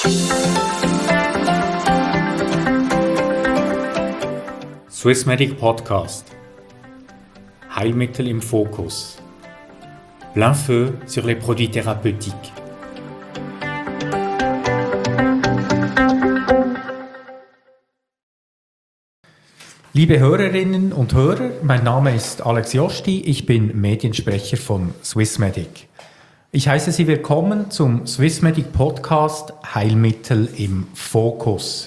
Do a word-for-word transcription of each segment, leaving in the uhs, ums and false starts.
Swissmedic Podcast. Heilmittel im Fokus. Plein feu sur les produits thérapeutiques. Liebe Hörerinnen und Hörer, mein Name ist Alex Josti, ich bin Mediensprecher von Swissmedic. Ich heiße Sie willkommen zum Swissmedic Podcast Heilmittel im Fokus.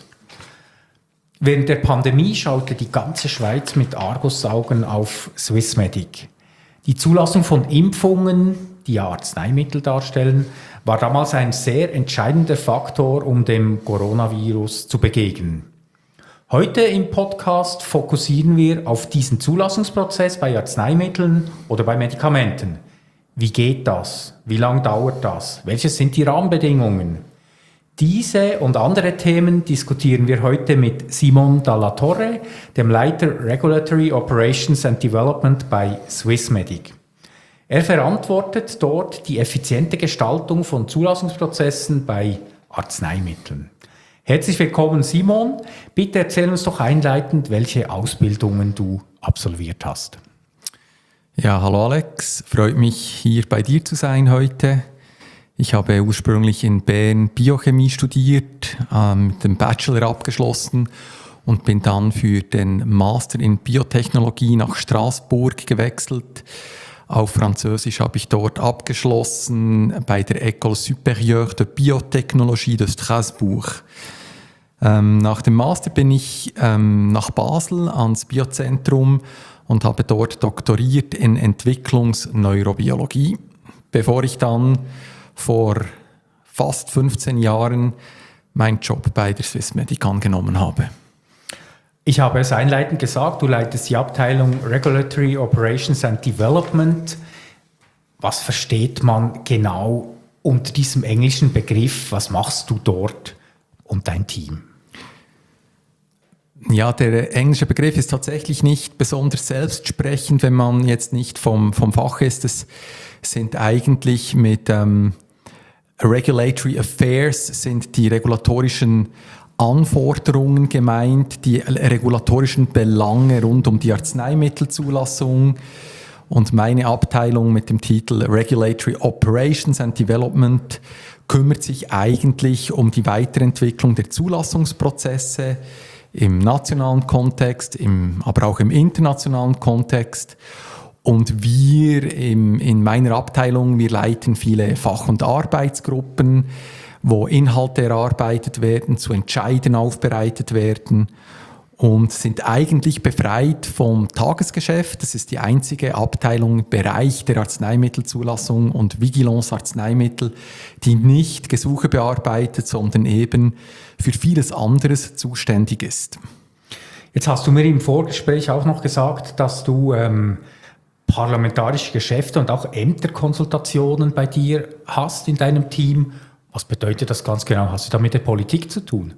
Während der Pandemie schaute die ganze Schweiz mit Argusaugen auf Swissmedic. Die Zulassung von Impfungen, die ja Arzneimittel darstellen, war damals ein sehr entscheidender Faktor, um dem Coronavirus zu begegnen. Heute im Podcast fokussieren wir auf diesen Zulassungsprozess bei Arzneimitteln oder bei Medikamenten. Wie geht das? Wie lange dauert das? Welche sind die Rahmenbedingungen? Diese und andere Themen diskutieren wir heute mit Simon Dalla Torre, dem Leiter Regulatory Operations and Development bei Swissmedic. Er verantwortet dort die effiziente Gestaltung von Zulassungsprozessen bei Arzneimitteln. Herzlich willkommen, Simon. Bitte erzähl uns doch einleitend, welche Ausbildungen du absolviert hast. Ja, hallo Alex. Freut mich, hier bei dir zu sein heute. Ich habe ursprünglich in Bern Biochemie studiert, ähm, mit dem Bachelor abgeschlossen und bin dann für den Master in Biotechnologie nach Straßburg gewechselt. Auf Französisch habe ich dort abgeschlossen bei der École Supérieure de Biotechnologie de Strasbourg. Ähm, nach dem Master bin ich ähm, nach Basel ans Biozentrum und habe dort doktoriert in Entwicklungsneurobiologie, bevor ich dann vor fast fünfzehn Jahren meinen Job bei der Swissmedic angenommen habe. Ich habe es einleitend gesagt, du leitest die Abteilung Regulatory Operations and Development. Was versteht man genau unter diesem englischen Begriff? Was machst du dort und dein Team? Ja, der englische Begriff ist tatsächlich nicht besonders selbstsprechend, wenn man jetzt nicht vom, vom Fach ist. Es sind eigentlich mit ähm, Regulatory Affairs sind die regulatorischen Anforderungen gemeint, die regulatorischen Belange rund um die Arzneimittelzulassung. Und meine Abteilung mit dem Titel Regulatory Operations and Development kümmert sich eigentlich um die Weiterentwicklung der Zulassungsprozesse im nationalen Kontext, im, aber auch im internationalen Kontext. Und wir im, in meiner Abteilung, wir leiten viele Fach- und Arbeitsgruppen, wo Inhalte erarbeitet werden, zu Entscheiden aufbereitet werden und sind eigentlich befreit vom Tagesgeschäft. Das ist die einzige Abteilung im Bereich der Arzneimittelzulassung und Vigilance Arzneimittel, die nicht Gesuche bearbeitet, sondern eben für vieles anderes zuständig ist. Jetzt hast du mir im Vorgespräch auch noch gesagt, dass du ähm, parlamentarische Geschäfte und auch Ämterkonsultationen bei dir hast in deinem Team. Was bedeutet das ganz genau? Hast du da mit der Politik zu tun?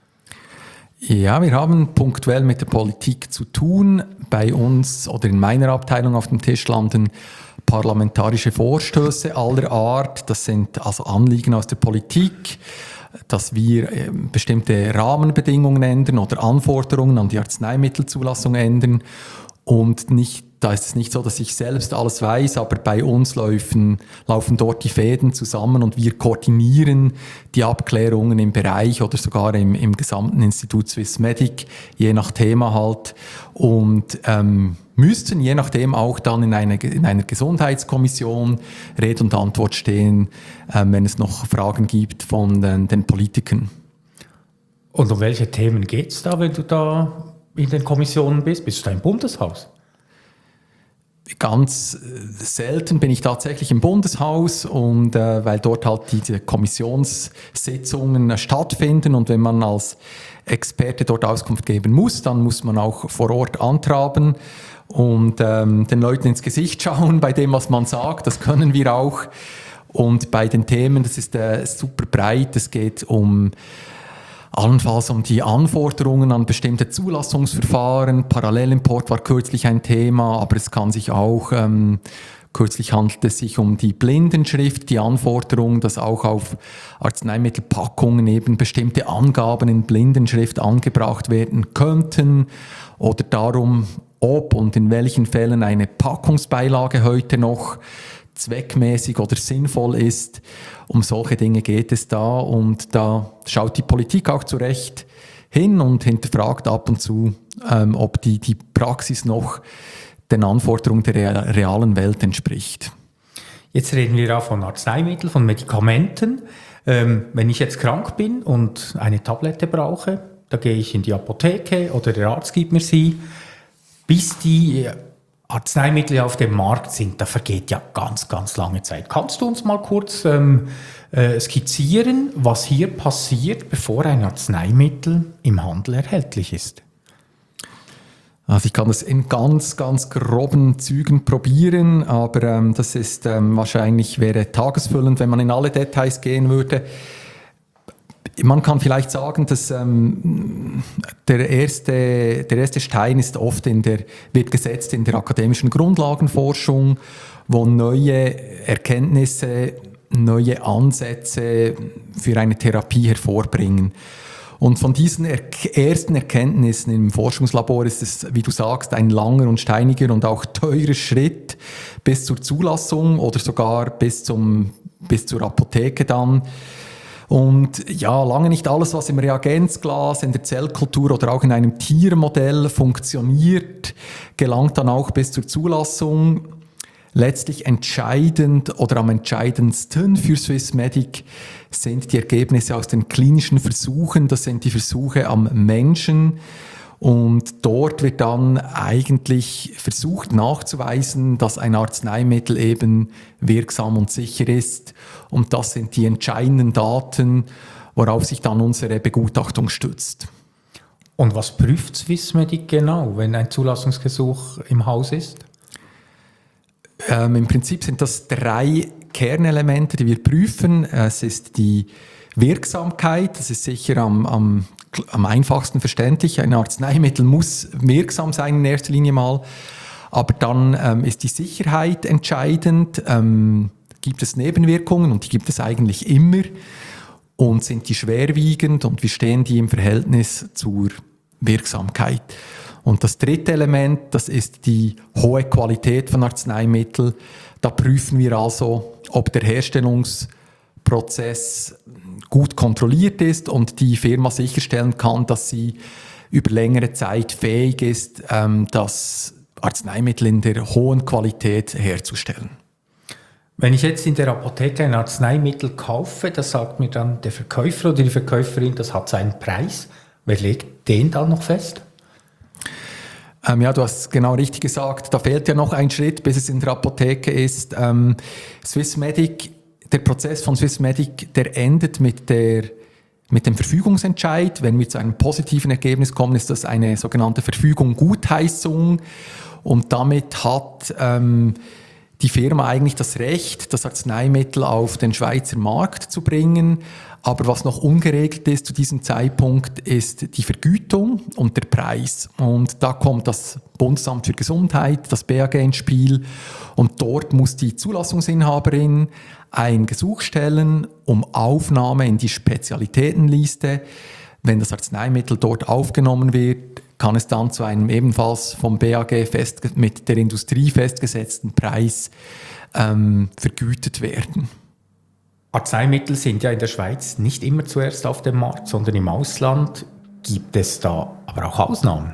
Ja, wir haben punktuell mit der Politik zu tun. Bei uns oder in meiner Abteilung auf dem Tisch landen parlamentarische Vorstöße aller Art. Das sind also Anliegen aus der Politik, dass wir bestimmte Rahmenbedingungen ändern oder Anforderungen an die Arzneimittelzulassung ändern. Und nicht, da ist es nicht so, dass ich selbst alles weiß, aber bei uns laufen, laufen dort die Fäden zusammen und wir koordinieren die Abklärungen im Bereich oder sogar im, im gesamten Institut Swissmedic, je nach Thema halt. Und ähm, müssten je nachdem auch dann in einer, in einer Gesundheitskommission Rede und Antwort stehen, äh, wenn es noch Fragen gibt von den, den Politikern. Und um welche Themen geht es da, wenn du da in den Kommissionen bist? Bist du da im Bundeshaus? Ganz selten bin ich tatsächlich im Bundeshaus und äh, weil dort halt diese Kommissionssitzungen äh, stattfinden und wenn man als Experte dort Auskunft geben muss, dann muss man auch vor Ort antraben und ähm, den Leuten ins Gesicht schauen bei dem, was man sagt. Das können wir auch. Und bei den Themen, das ist äh, super breit. Es geht um allenfalls um die Anforderungen an bestimmte Zulassungsverfahren. Parallelimport war kürzlich ein Thema, aber es kann sich auch ähm, Kürzlich handelt es sich um die Blindenschrift, die Anforderung, dass auch auf Arzneimittelpackungen eben bestimmte Angaben in Blindenschrift angebracht werden könnten oder darum, ob und in welchen Fällen eine Packungsbeilage heute noch zweckmäßig oder sinnvoll ist. Um solche Dinge geht es da und da schaut die Politik auch zu Recht hin und hinterfragt ab und zu, ähm, ob die, die Praxis noch den Anforderungen der realen Welt entspricht. Jetzt reden wir auch von Arzneimitteln, von Medikamenten. Ähm, wenn ich jetzt krank bin und eine Tablette brauche, da gehe ich in die Apotheke oder der Arzt gibt mir sie. Bis die Arzneimittel auf dem Markt sind, da vergeht ja ganz, ganz lange Zeit. Kannst du uns mal kurz ähm, äh, skizzieren, was hier passiert, bevor ein Arzneimittel im Handel erhältlich ist? Also ich kann das in ganz, ganz groben Zügen probieren, aber ähm, das ist ähm, wahrscheinlich wäre tagesfüllend, wenn man in alle Details gehen würde. Man kann vielleicht sagen, dass ähm, der, erste, der erste Stein ist oft in der, wird gesetzt in der akademischen Grundlagenforschung, wo neue Erkenntnisse, neue Ansätze für eine Therapie hervorbringen. Und von diesen er- ersten Erkenntnissen im Forschungslabor ist es, wie du sagst, ein langer und steiniger und auch teurer Schritt bis zur Zulassung oder sogar bis, zum, bis zur Apotheke dann. Und ja, lange nicht alles, was im Reagenzglas, in der Zellkultur oder auch in einem Tiermodell funktioniert, gelangt dann auch bis zur Zulassung. Letztlich entscheidend oder am entscheidendsten für Swissmedic sind die Ergebnisse aus den klinischen Versuchen. Das sind die Versuche am Menschen. Und dort wird dann eigentlich versucht nachzuweisen, dass ein Arzneimittel eben wirksam und sicher ist. Und das sind die entscheidenden Daten, worauf sich dann unsere Begutachtung stützt. Und was prüft Swissmedic genau, wenn ein Zulassungsgesuch im Haus ist? Ähm, Im Prinzip sind das drei Kernelemente, die wir prüfen. Es ist die Wirksamkeit, das ist sicher am, am, am einfachsten verständlich. Ein Arzneimittel muss wirksam sein in erster Linie mal. Aber dann ähm, ist die Sicherheit entscheidend. Ähm, gibt es Nebenwirkungen? Und die gibt es eigentlich immer. Und sind die schwerwiegend? Und wie stehen die im Verhältnis zur Wirksamkeit? Und das dritte Element, das ist die hohe Qualität von Arzneimitteln. Da prüfen wir also, ob der Herstellungsprozess gut kontrolliert ist und die Firma sicherstellen kann, dass sie über längere Zeit fähig ist, das Arzneimittel in der hohen Qualität herzustellen. Wenn ich jetzt in der Apotheke ein Arzneimittel kaufe, das sagt mir dann der Verkäufer oder die Verkäuferin, das hat seinen Preis. Wer legt den dann noch fest? Ähm, ja, du hast genau richtig gesagt, da fehlt ja noch ein Schritt, bis es in der Apotheke ist. Ähm, Swissmedic, der Prozess von Swissmedic, der endet mit, der, mit dem Verfügungsentscheid. Wenn wir zu einem positiven Ergebnis kommen, ist das eine sogenannte Verfügung-Gutheißung. Und damit hat ähm, die Firma eigentlich das Recht, das Arzneimittel auf den Schweizer Markt zu bringen. Aber was noch ungeregelt ist zu diesem Zeitpunkt, ist die Vergütung und der Preis. Und da kommt das Bundesamt für Gesundheit, das B A G ins Spiel. Und dort muss die Zulassungsinhaberin ein Gesuch stellen um Aufnahme in die Spezialitätenliste. Wenn das Arzneimittel dort aufgenommen wird, kann es dann zu einem ebenfalls vom B A G fest, mit der Industrie festgesetzten Preis ähm, vergütet werden. Arzneimittel sind ja in der Schweiz nicht immer zuerst auf dem Markt, sondern im Ausland. Gibt es da aber auch Ausnahmen?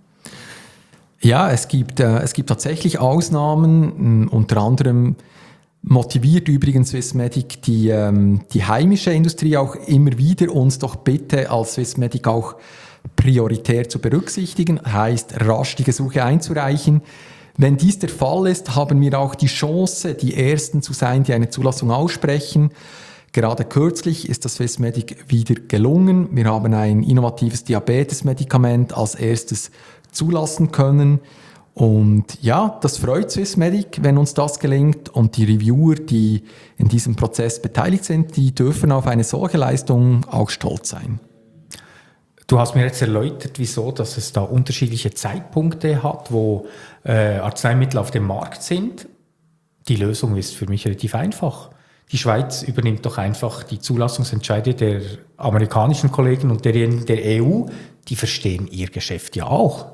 Ja, es gibt, äh, es gibt tatsächlich Ausnahmen. Unter anderem motiviert übrigens Swissmedic die, ähm, die heimische Industrie auch immer wieder, uns doch bitte als Swissmedic auch prioritär zu berücksichtigen, heißt rasch die Gesuche einzureichen. Wenn dies der Fall ist, haben wir auch die Chance, die Ersten zu sein, die eine Zulassung aussprechen. Gerade kürzlich ist das Swissmedic wieder gelungen. Wir haben ein innovatives Diabetes-Medikament als erstes zulassen können. Und ja, das freut Swissmedic, wenn uns das gelingt. Und die Reviewer, die in diesem Prozess beteiligt sind, die dürfen auf eine solche Leistung auch stolz sein. Du hast mir jetzt erläutert, wieso dass es da unterschiedliche Zeitpunkte hat, wo äh, Arzneimittel auf dem Markt sind. Die Lösung ist für mich relativ einfach. Die Schweiz übernimmt doch einfach die Zulassungsentscheide der amerikanischen Kollegen und derjenigen der E U. Die verstehen ihr Geschäft ja auch.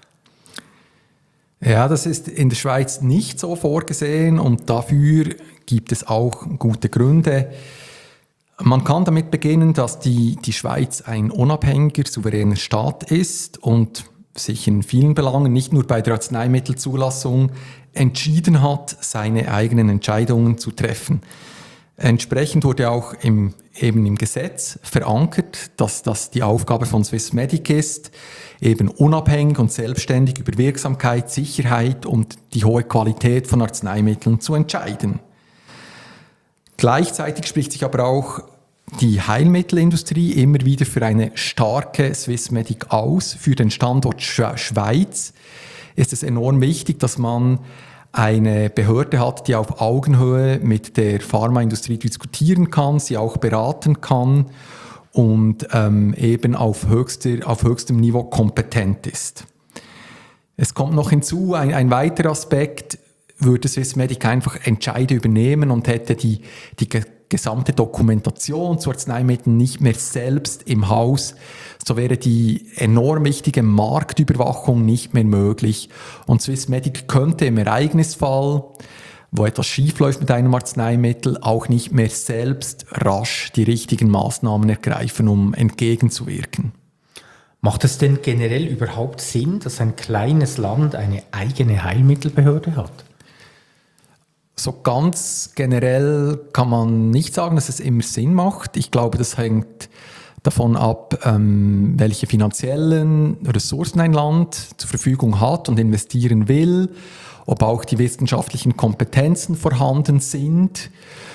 Ja, das ist in der Schweiz nicht so vorgesehen und dafür gibt es auch gute Gründe. Man kann damit beginnen, dass die, die Schweiz ein unabhängiger, souveräner Staat ist und sich in vielen Belangen, nicht nur bei der Arzneimittelzulassung, entschieden hat, seine eigenen Entscheidungen zu treffen. Entsprechend wurde auch im, eben im Gesetz verankert, dass das die Aufgabe von Swissmedic ist, eben unabhängig und selbstständig über Wirksamkeit, Sicherheit und die hohe Qualität von Arzneimitteln zu entscheiden. Gleichzeitig spricht sich aber auch die Heilmittelindustrie immer wieder für eine starke Swissmedic aus. Für den Standort Schweiz ist es enorm wichtig, dass man eine Behörde hat, die auf Augenhöhe mit der Pharmaindustrie diskutieren kann, sie auch beraten kann und ähm, eben auf, höchster, auf höchstem Niveau kompetent ist. Es kommt noch hinzu, ein, ein weiterer Aspekt, würde Swissmedic einfach Entscheide übernehmen und hätte die, die gesamte Dokumentation zu Arzneimitteln nicht mehr selbst im Haus, so wäre die enorm wichtige Marktüberwachung nicht mehr möglich. Und Swissmedic könnte im Ereignisfall, wo etwas schiefläuft mit einem Arzneimittel, auch nicht mehr selbst rasch die richtigen Maßnahmen ergreifen, um entgegenzuwirken. Macht es denn generell überhaupt Sinn, dass ein kleines Land eine eigene Heilmittelbehörde hat? So ganz generell kann man nicht sagen, dass es immer Sinn macht. Ich glaube, das hängt davon ab, ähm, welche finanziellen Ressourcen ein Land zur Verfügung hat und investieren will, ob auch die wissenschaftlichen Kompetenzen vorhanden sind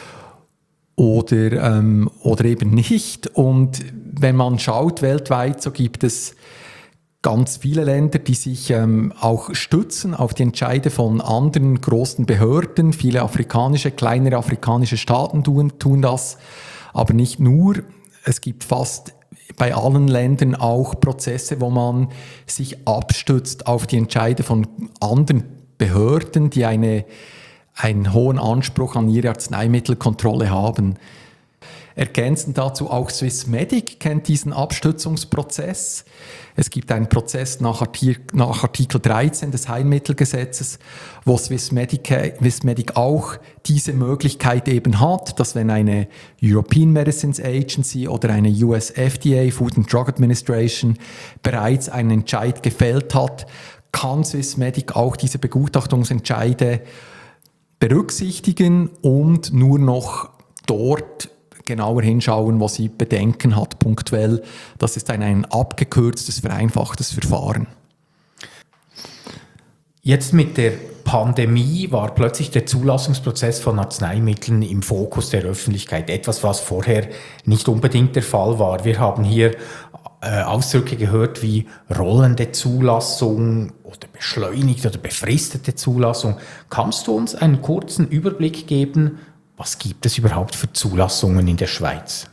oder, ähm, oder eben nicht. Und wenn man schaut weltweit, so gibt es ganz viele Länder, die sich ähm, auch stützen auf die Entscheide von anderen großen Behörden. Viele afrikanische, kleinere afrikanische Staaten tun, tun das, aber nicht nur. Es gibt fast bei allen Ländern auch Prozesse, wo man sich abstützt auf die Entscheide von anderen Behörden, die eine, einen hohen Anspruch an ihre Arzneimittelkontrolle haben. Ergänzend dazu auch Swissmedic kennt diesen Abstützungsprozess. Es gibt einen Prozess nach Artikel, nach Artikel dreizehn des Heilmittelgesetzes, wo Swissmedic, Swissmedic auch diese Möglichkeit eben hat, dass wenn eine European Medicines Agency oder eine U S F D A, Food and Drug Administration, bereits einen Entscheid gefällt hat, kann Swissmedic auch diese Begutachtungsentscheide berücksichtigen und nur noch dort genauer hinschauen, was sie Bedenken hat, punktuell. Das ist ein, ein abgekürztes, vereinfachtes Verfahren. Jetzt mit der Pandemie war plötzlich der Zulassungsprozess von Arzneimitteln im Fokus der Öffentlichkeit. Etwas, was vorher nicht unbedingt der Fall war. Wir haben hier äh, Ausdrücke gehört wie rollende Zulassung oder beschleunigte oder befristete Zulassung. Kannst du uns einen kurzen Überblick geben, was gibt es überhaupt für Zulassungen in der Schweiz?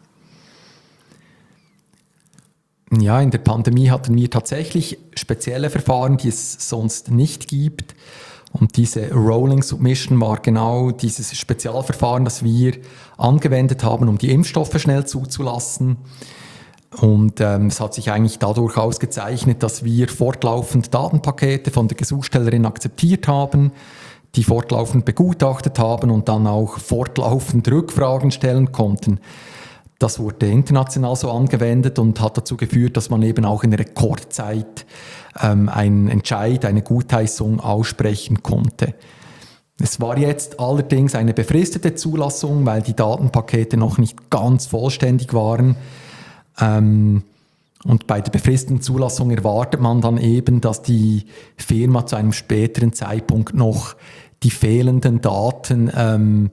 Ja, in der Pandemie hatten wir tatsächlich spezielle Verfahren, die es sonst nicht gibt. Und diese Rolling Submission war genau dieses Spezialverfahren, das wir angewendet haben, um die Impfstoffe schnell zuzulassen. Und ähm, es hat sich eigentlich dadurch ausgezeichnet, dass wir fortlaufend Datenpakete von der Gesuchstellerin akzeptiert haben, die fortlaufend begutachtet haben und dann auch fortlaufend Rückfragen stellen konnten. Das wurde international so angewendet und hat dazu geführt, dass man eben auch in Rekordzeit ähm, einen Entscheid, eine Gutheißung aussprechen konnte. Es war jetzt allerdings eine befristete Zulassung, weil die Datenpakete noch nicht ganz vollständig waren. Ähm, Und bei der befristeten Zulassung erwartet man dann eben, dass die Firma zu einem späteren Zeitpunkt noch die fehlenden Daten ähm,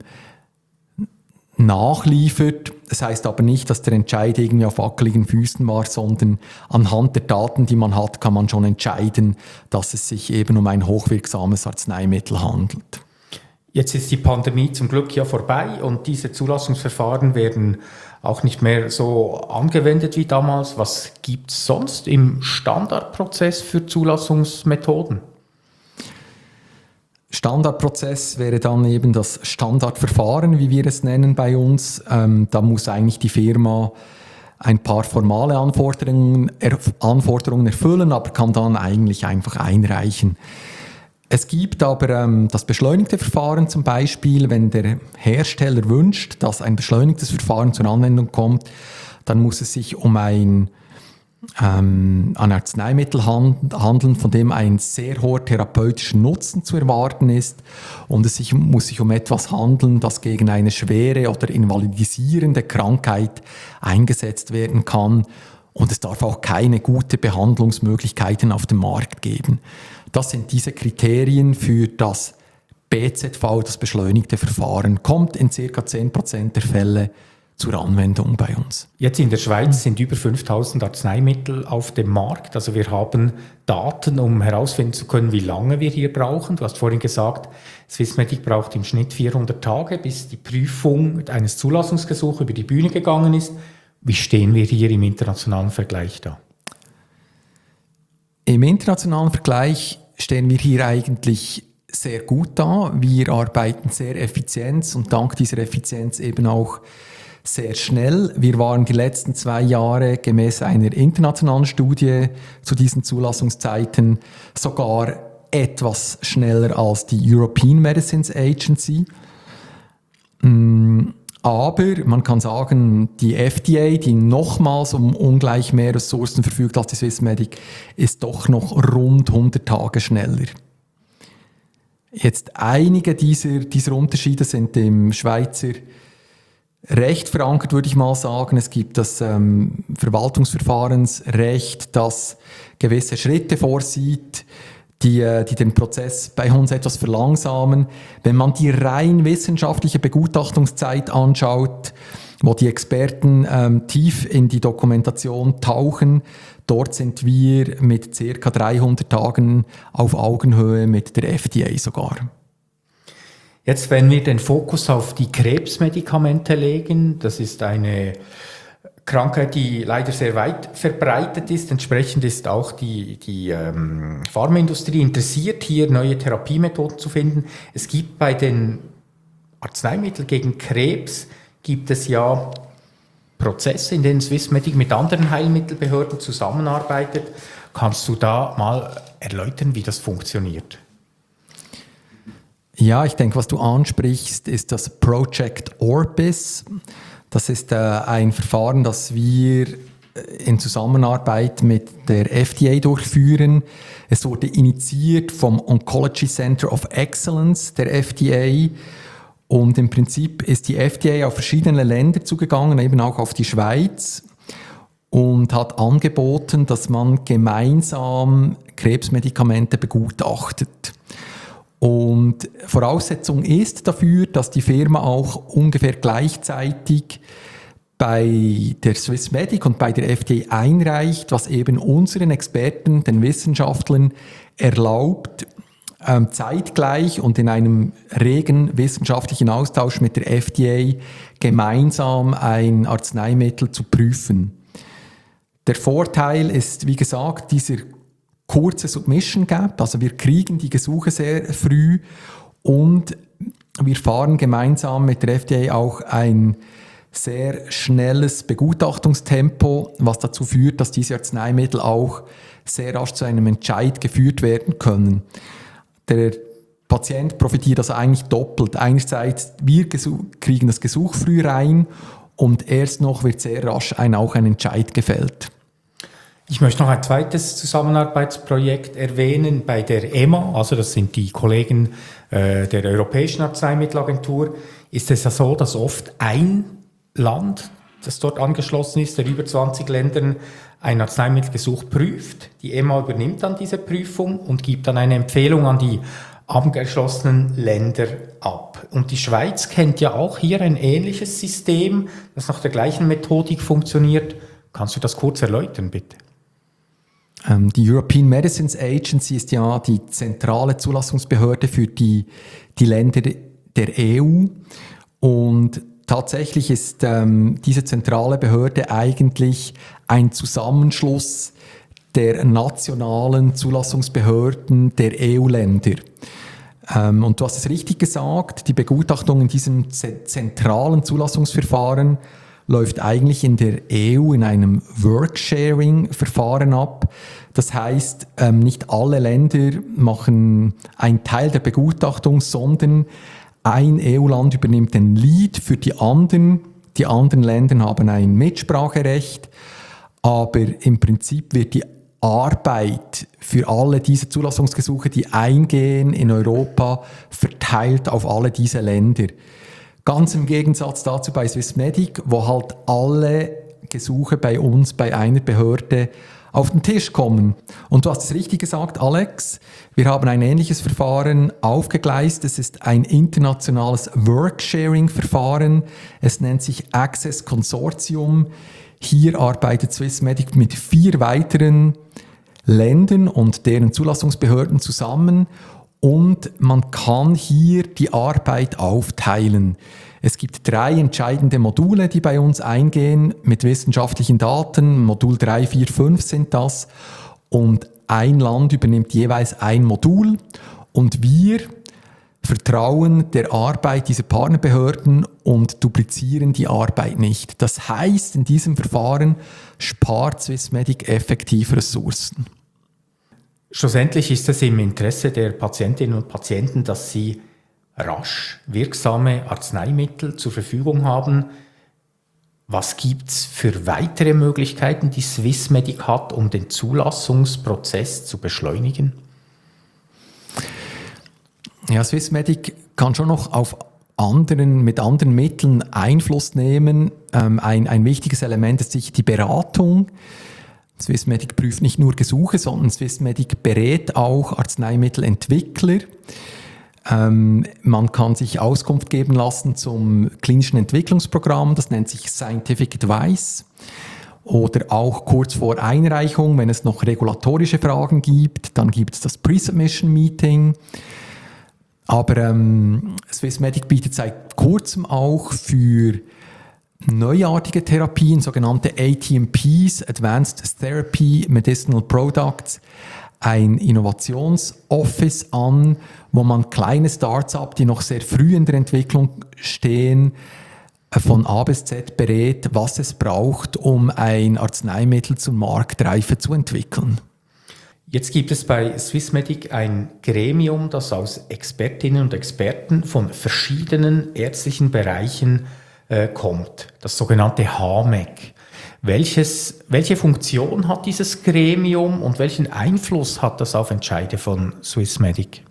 nachliefert. Das heißt aber nicht, dass der Entscheid irgendwie auf wackeligen Füßen war, sondern anhand der Daten, die man hat, kann man schon entscheiden, dass es sich eben um ein hochwirksames Arzneimittel handelt. Jetzt ist die Pandemie zum Glück ja vorbei und diese Zulassungsverfahren werden auch nicht mehr so angewendet wie damals. Was gibt es sonst im Standardprozess für Zulassungsmethoden? Standardprozess wäre dann eben das Standardverfahren, wie wir es nennen bei uns. Ähm, da muss eigentlich die Firma ein paar formale Anforderungen, er, Anforderungen erfüllen, aber kann dann eigentlich einfach einreichen. Es gibt aber ähm, das beschleunigte Verfahren zum Beispiel, wenn der Hersteller wünscht, dass ein beschleunigtes Verfahren zur Anwendung kommt, dann muss es sich um ein, ähm, ein Arzneimittel handeln, von dem ein sehr hoher therapeutischer Nutzen zu erwarten ist, und es sich, muss sich um etwas handeln, das gegen eine schwere oder invalidisierende Krankheit eingesetzt werden kann, und es darf auch keine gute Behandlungsmöglichkeiten auf dem Markt geben. Das sind diese Kriterien für das B Z V, das beschleunigte Verfahren, kommt in ca. zehn Prozent der Fälle zur Anwendung bei uns. Jetzt in der Schweiz sind über fünftausend Arzneimittel auf dem Markt. Also wir haben Daten, um herausfinden zu können, wie lange wir hier brauchen. Du hast vorhin gesagt, Swissmedic braucht im Schnitt vierhundert Tage, bis die Prüfung eines Zulassungsgesuchs über die Bühne gegangen ist. Wie stehen wir hier im internationalen Vergleich da? Im internationalen Vergleich stehen wir hier eigentlich sehr gut da. Wir arbeiten sehr effizient und dank dieser Effizienz eben auch sehr schnell. Wir waren die letzten zwei Jahre gemäß einer internationalen Studie zu diesen Zulassungszeiten sogar etwas schneller als die European Medicines Agency. Aber man kann sagen, die F D A, die nochmals um ungleich mehr Ressourcen verfügt als die Swissmedic, ist doch noch rund hundert Tage schneller. Jetzt einige dieser, dieser Unterschiede sind im Schweizer Recht verankert, würde ich mal sagen. Es gibt das ähm, Verwaltungsverfahrensrecht, das gewisse Schritte vorsieht, die, die den Prozess bei uns etwas verlangsamen. Wenn man die rein wissenschaftliche Begutachtungszeit anschaut, wo die Experten ähm, tief in die Dokumentation tauchen, dort sind wir mit ca. dreihundert Tagen auf Augenhöhe mit der F D A sogar. Jetzt, wenn wir den Fokus auf die Krebsmedikamente legen, das ist eine Krankheit, die leider sehr weit verbreitet ist. Entsprechend ist auch die, die ähm, Pharmaindustrie interessiert, hier neue Therapiemethoden zu finden. Es gibt bei den Arzneimitteln gegen Krebs, gibt es ja Prozesse, in denen Swissmedic mit anderen Heilmittelbehörden zusammenarbeitet. Kannst du da mal erläutern, wie das funktioniert? Ja, ich denke, was du ansprichst, ist das Project Orbis. Das ist äh, ein Verfahren, das wir in Zusammenarbeit mit der F D A durchführen. Es wurde initiiert vom Oncology Center of Excellence der F D A. Und im Prinzip ist die F D A auf verschiedene Länder zugegangen, eben auch auf die Schweiz, und hat angeboten, dass man gemeinsam Krebsmedikamente begutachtet. Und Voraussetzung ist dafür, dass die Firma auch ungefähr gleichzeitig bei der Swissmedic und bei der F D A einreicht, was eben unseren Experten, den Wissenschaftlern, erlaubt, ähm, zeitgleich und in einem regen wissenschaftlichen Austausch mit der F D A gemeinsam ein Arzneimittel zu prüfen. Der Vorteil ist, wie gesagt, dieser kurze Submission Gap, also wir kriegen die Gesuche sehr früh und wir fahren gemeinsam mit der F D A auch ein sehr schnelles Begutachtungstempo, was dazu führt, dass diese Arzneimittel auch sehr rasch zu einem Entscheid geführt werden können. Der Patient profitiert also eigentlich doppelt. Einerseits, wir kriegen das Gesuch früh rein und erst noch wird sehr rasch ein, auch ein Entscheid gefällt. Ich möchte noch ein zweites Zusammenarbeitsprojekt erwähnen bei der E M A, also das sind die Kollegen äh, der Europäischen Arzneimittelagentur. Ist es ja so, dass oft ein Land, das dort angeschlossen ist, der über zwanzig Ländern ein Arzneimittelgesuch prüft. Die E M A übernimmt dann diese Prüfung und gibt dann eine Empfehlung an die angeschlossenen Länder ab. Und die Schweiz kennt ja auch hier ein ähnliches System, das nach der gleichen Methodik funktioniert. Kannst du das kurz erläutern, bitte? Die European Medicines Agency ist ja die zentrale Zulassungsbehörde für die, die Länder der E U. Und tatsächlich ist ähm, diese zentrale Behörde eigentlich ein Zusammenschluss der nationalen Zulassungsbehörden der E U-Länder. Ähm, und du hast es richtig gesagt, die Begutachtung in diesem z- zentralen Zulassungsverfahren läuft eigentlich in der E U in einem Worksharing-Verfahren ab. Das heißt, ähm, nicht alle Länder machen einen Teil der Begutachtung, sondern ein E U-Land übernimmt den Lead für die anderen. Die anderen Länder haben ein Mitspracherecht, aber im Prinzip wird die Arbeit für alle diese Zulassungsgesuche, die eingehen in Europa, verteilt auf alle diese Länder. Ganz im Gegensatz dazu bei Swissmedic, wo halt alle Gesuche bei uns, bei einer Behörde auf den Tisch kommen. Und du hast es richtig gesagt, Alex, wir haben ein ähnliches Verfahren aufgegleist. Es ist ein internationales Worksharing-Verfahren. Es nennt sich Access Consortium. Hier arbeitet Swissmedic mit vier weiteren Ländern und deren Zulassungsbehörden zusammen. Und man kann hier die Arbeit aufteilen. Es gibt drei entscheidende Module, die bei uns eingehen mit wissenschaftlichen Daten. Modul drei, vier, fünf sind das. Und ein Land übernimmt jeweils ein Modul. Und wir vertrauen der Arbeit dieser Partnerbehörden und duplizieren die Arbeit nicht. Das heißt, in diesem Verfahren spart Swissmedic effektiv Ressourcen. Schlussendlich ist es im Interesse der Patientinnen und Patienten, dass sie rasch wirksame Arzneimittel zur Verfügung haben. Was gibt es für weitere Möglichkeiten, die Swissmedic hat, um den Zulassungsprozess zu beschleunigen? Ja, Swissmedic kann schon noch auf anderen, mit anderen Mitteln Einfluss nehmen. Ähm, ein, ein wichtiges Element ist sicher die Beratung. Swissmedic prüft nicht nur Gesuche, sondern Swissmedic berät auch Arzneimittelentwickler. Ähm, man kann sich Auskunft geben lassen zum klinischen Entwicklungsprogramm, das nennt sich Scientific Advice. Oder auch kurz vor Einreichung, wenn es noch regulatorische Fragen gibt, dann gibt es das Pre-Submission Meeting. Aber ähm, Swissmedic bietet seit kurzem auch für neuartige Therapien, sogenannte A T M Ps, Advanced Therapy Medicinal Products, ein Innovationsoffice an, wo man kleine Startups, die noch sehr früh in der Entwicklung stehen, von A bis Z berät, was es braucht, um ein Arzneimittel zur Marktreife zu entwickeln. Jetzt gibt es bei Swissmedic ein Gremium, das aus Expertinnen und Experten von verschiedenen ärztlichen Bereichen äh, kommt, das sogenannte H M E C. Welches, welche Funktion hat dieses Gremium und welchen Einfluss hat das auf Entscheide von Swissmedic?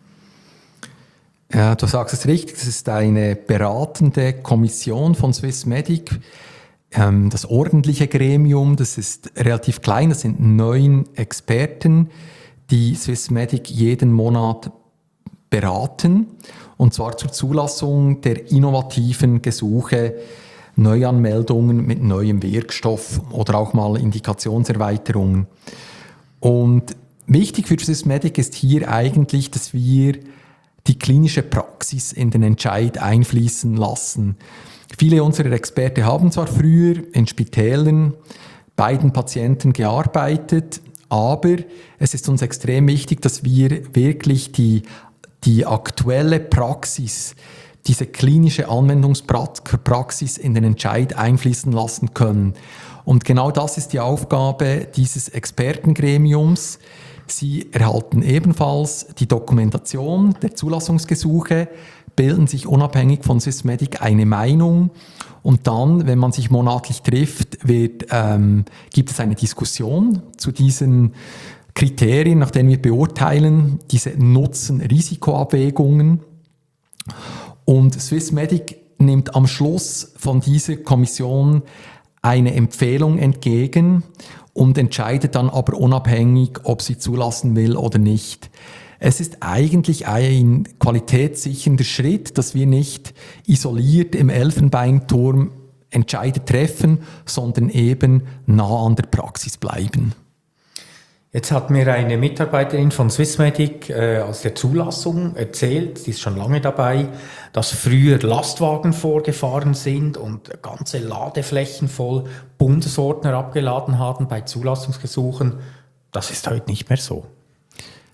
Ja, du sagst es richtig, es ist eine beratende Kommission von Swissmedic. Ähm, das ordentliche Gremium, das ist relativ klein, das sind neun Experten, die Swissmedic jeden Monat beraten, und zwar zur Zulassung der innovativen Gesuche, Neuanmeldungen mit neuem Wirkstoff oder auch mal Indikationserweiterungen. Und wichtig für Swissmedic ist hier eigentlich, dass wir die klinische Praxis in den Entscheid einfließen lassen. Viele unserer Experten haben zwar früher in Spitälern bei den Patienten gearbeitet, aber es ist uns extrem wichtig, dass wir wirklich die, die aktuelle Praxis, diese klinische Anwendungspraxis in den Entscheid einfließen lassen können. Und genau das ist die Aufgabe dieses Expertengremiums. Sie erhalten ebenfalls die Dokumentation der Zulassungsgesuche, bilden sich unabhängig von Swissmedic eine Meinung, und dann, wenn man sich monatlich trifft, wird, ähm, gibt es eine Diskussion zu diesen Kriterien, nach denen wir beurteilen, diese Nutzen-Risikoabwägungen. Und Swissmedic nimmt am Schluss von dieser Kommission eine Empfehlung entgegen und entscheidet dann aber unabhängig, ob sie zulassen will oder nicht. Es ist eigentlich ein qualitätssichernder Schritt, dass wir nicht isoliert im Elfenbeinturm Entscheide treffen, sondern eben nah an der Praxis bleiben. Jetzt hat mir eine Mitarbeiterin von Swissmedic äh, aus der Zulassung erzählt, die ist schon lange dabei, dass früher Lastwagen vorgefahren sind und ganze Ladeflächen voll Bundesordner abgeladen haben bei Zulassungsgesuchen. Das ist heute nicht mehr so.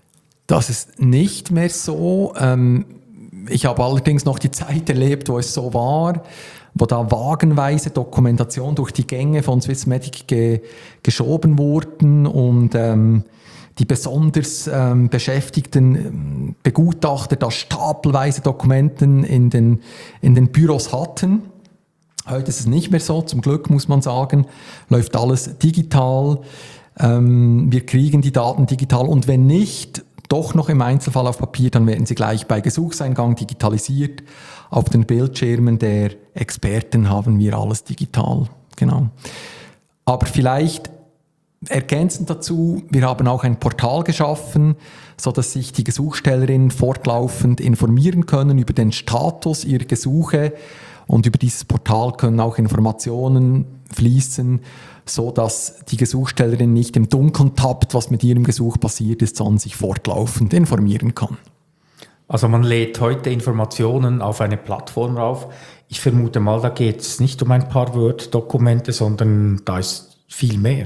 Das ist nicht mehr so. Ähm, ich habe allerdings noch die Zeit erlebt, wo es so war, wo da wagenweise Dokumentation durch die Gänge von Swissmedic ge- geschoben wurden und ähm, die besonders ähm, beschäftigten ähm, Begutachter da stapelweise Dokumenten in den, in den Büros hatten. Heute ist es nicht mehr so, zum Glück muss man sagen, läuft alles digital. Ähm, wir kriegen die Daten digital und wenn nicht, doch noch im Einzelfall auf Papier, dann werden sie gleich bei Gesuchseingang digitalisiert. Auf den Bildschirmen der Experten haben wir alles digital. Genau. Aber vielleicht ergänzend dazu, wir haben auch ein Portal geschaffen, so dass sich die Gesuchstellerinnen fortlaufend informieren können über den Status ihrer Gesuche und über dieses Portal können auch Informationen fließen, so dass die Gesuchstellerin nicht im Dunkeln tappt, was mit ihrem Gesuch passiert ist, sondern sich fortlaufend informieren kann. Also man lädt heute Informationen auf eine Plattform rauf. Ich vermute mal, da geht es nicht um ein paar Word-Dokumente, sondern da ist viel mehr.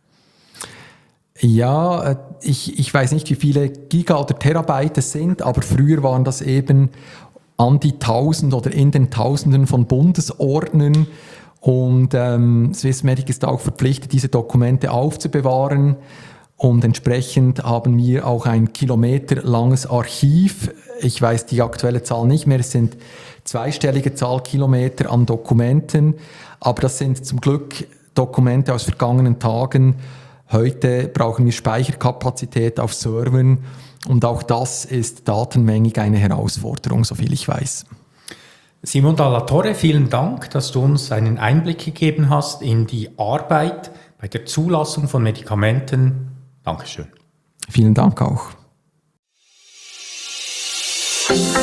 Ja, ich, ich weiß nicht, wie viele Giga oder Terabyte es sind, aber früher waren das eben an die Tausend oder in den Tausenden von Bundesordnern. Und ähm, Swissmedic ist auch verpflichtet, diese Dokumente aufzubewahren. Und entsprechend haben wir auch ein kilometerlanges Archiv. Ich weiß die aktuelle Zahl nicht mehr, es sind zweistellige Zahl Kilometer an Dokumenten. Aber das sind zum Glück Dokumente aus vergangenen Tagen. Heute brauchen wir Speicherkapazität auf Servern. Und auch das ist datenmängig eine Herausforderung, soviel ich weiß. Simon Dalla Torre, vielen Dank, dass du uns einen Einblick gegeben hast in die Arbeit bei der Zulassung von Medikamenten. Dankeschön. Vielen Dank auch.